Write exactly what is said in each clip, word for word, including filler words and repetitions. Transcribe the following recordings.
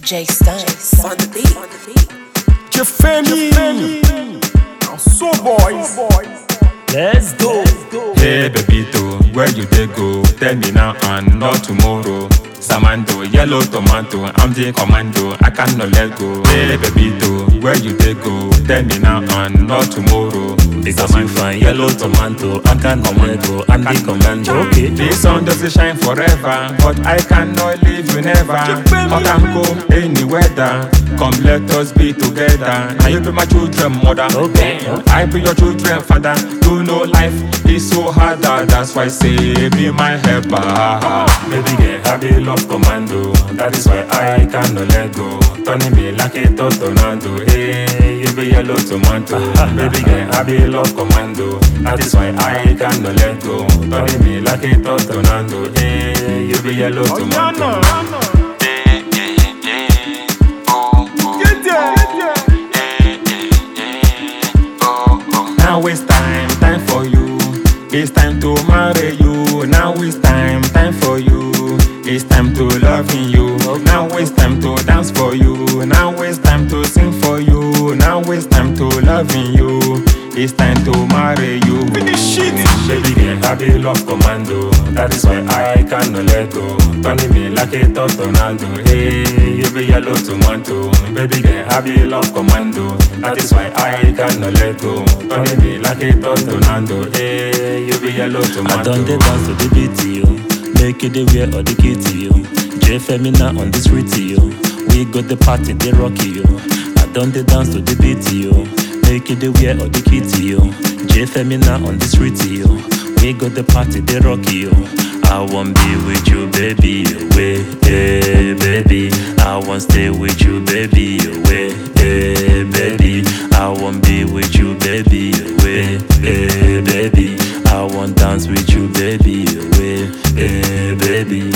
J Stunts on the beat. Jefemi, and so boys. Let's go. Hey baby too, where you dey go? Tell me now and not tomorrow. Samando, yellow tomato, I'm the commando, I cannot let go. Hey baby too, where you dey go? Tell me now and not tomorrow. Because you find yellow tomato, I cannot let go, I'm the commando. Okay. The sun doesn't shine forever, but I cannot leave you never. Hot and cold, any weather. Come let us be together. Now you be my children mother, Okay. I be your children father. You know life is so hard, that's why I say be my helper. Baby girl, I be love commando. That is why I cannot let go. Turning me like a tornado. Hey, you be yellow tomato. Baby girl, I be love commando. That is why I cannot let go. Turning me like a tornado. Hey, you be yellow tomato. Now it's time, time for you. It's time to marry you. Now it's time, time for you. It's time to loving you. Now it's time to dance for you. Now it's time to sing for you. Now it's time to loving you. It's time to marry you. Finish it. Baby girl, I be love commando. That is why I cannot let go. Turning me like a tornado. Hey, you be yellow tomato. Baby girl, I be love commando. That is why I cannot let go. Turning me like a tornado. Hey, you be yellow tomato. I done the dance to the beat, yo. Make it the wear or the kitty, yo. Jefemi on the street, yo. We got the party, the rocky, yo. I done the dance to the beat, yo. Make it the wear or the kitty, yo. Jefemi on the street, yo. We got the party, the rocky, yo. I won't be with you, baby, away, hey, baby. I won't stay with you, baby, away, hey, baby. I won't be with you, baby, away, hey, baby. I won't dance with you, baby, away, hey, baby.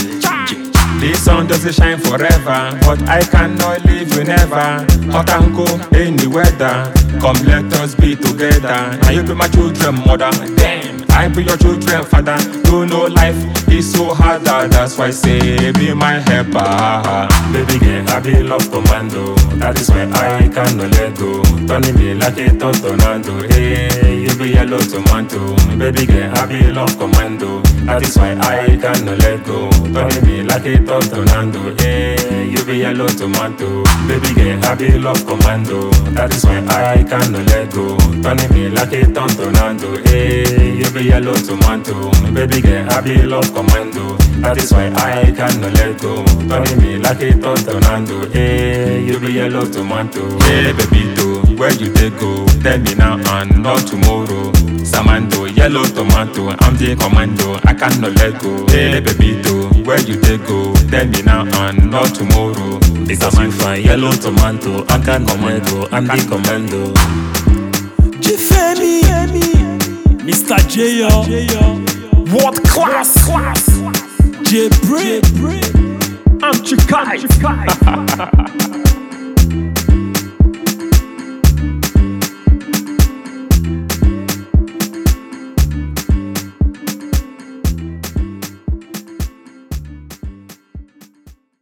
The sun doesn't shine forever, but I cannot leave you never. Hot and cold, any weather. Come let us be together. Now you be my children mother, damn. I be your children father. You know life is so hard, that's why I say be my helper. Baby girl, I be love commando. That is why I cannot let go. Turning me like a tornado. Hey, you be yellow tomato. Baby girl, I be love commando. That is why I cannot let go. Turning me like a tornado. Hey, you be yellow tomato. Baby girl, I be love commando. That is why I cannot let go. Turning me like a tornado. Hey, you be yellow tomato. Baby girl, I be love commando. That is why I cannot let go. Turning me like a tornado. Hey, you be yellow tomato. Hey baby too, where you dey go? Tell me now and not tomorrow. Samando, yellow tomato, I'm the commando, I cannot let go. Hey baby too, where you dey go? Tell me now and not tomorrow. Because you find yellow tomato, I cannot let go, I'm the commando. Jefemi, Mister J, what class? J Bray, I'm Chikai.